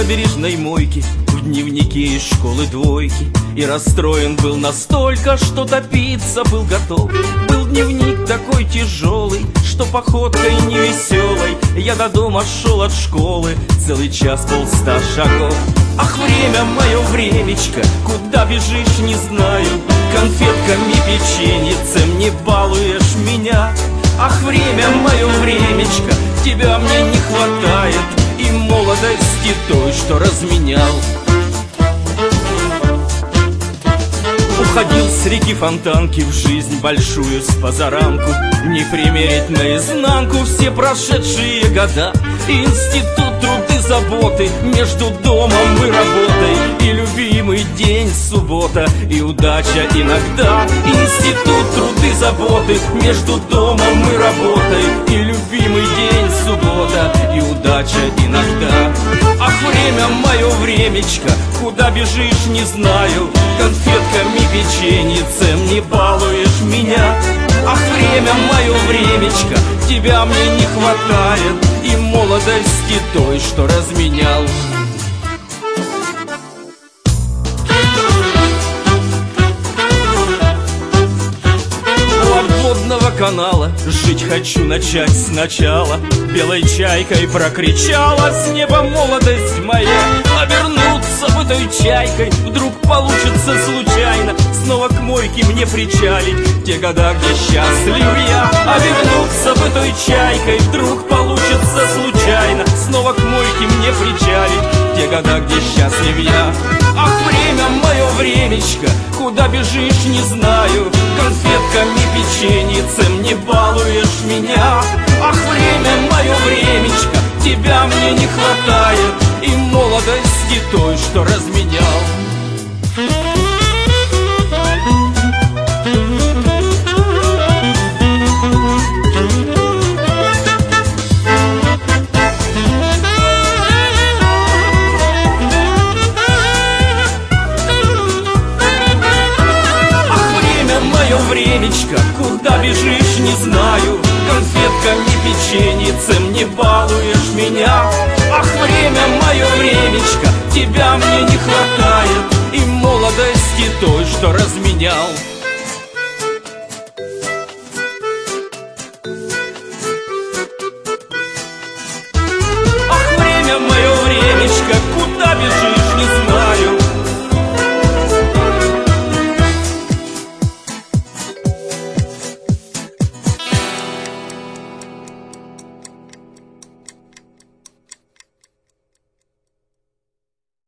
набережной мойки, в дневнике из школы двойки. И расстроен был настолько, что топиться был готов. Был дневник такой тяжелый, что походкой невеселой я до дома шел от школы целый час 100 шагов. Ах, время мое, времечко, куда бежишь, не знаю. Конфетками, печеньицем не балуешь меня. Ах, время мое, времечко, тебя мне не хватает, и молодости той, что разменял. Уходил с реки Фонтанки в жизнь большую с позаранку, не примерить наизнанку все прошедшие года. Институт, труды, заботы, между домом и работой, и любимый день суббота, и удача иногда. Институт, труды, заботы, между домом и работой, и любимый день суббота, и удача иногда. Ах, время мое, времечко, куда бежишь, не знаю. Конфетками, печеньицем не балуешь меня. Ах, время мое, времечко, тебя мне не хватает, и молодости той, что разменял. Водного канала жить хочу начать сначала. Белой чайкой прокричала с неба молодость моя. Обернуться бы той чайкой вдруг получится случайно, снова к мойке мне причалить те года, где счастлив я. Обернуться бы той чайкой вдруг получится случайно, снова к мойке мне причалить те года, где счастлив я. Ах, время мое, времечко, куда бежишь, не знаю. Конфетками, печеньицем не балуешь меня. Ах, время мое, времечко, тебя мне не хватает, и молодости той, что разменял. Времечко, куда бежишь, не знаю. Конфетками, печеньицем не балуешь меня. Ах, время мое, времечко, тебя мне не хватает, и молодости той, что разменял.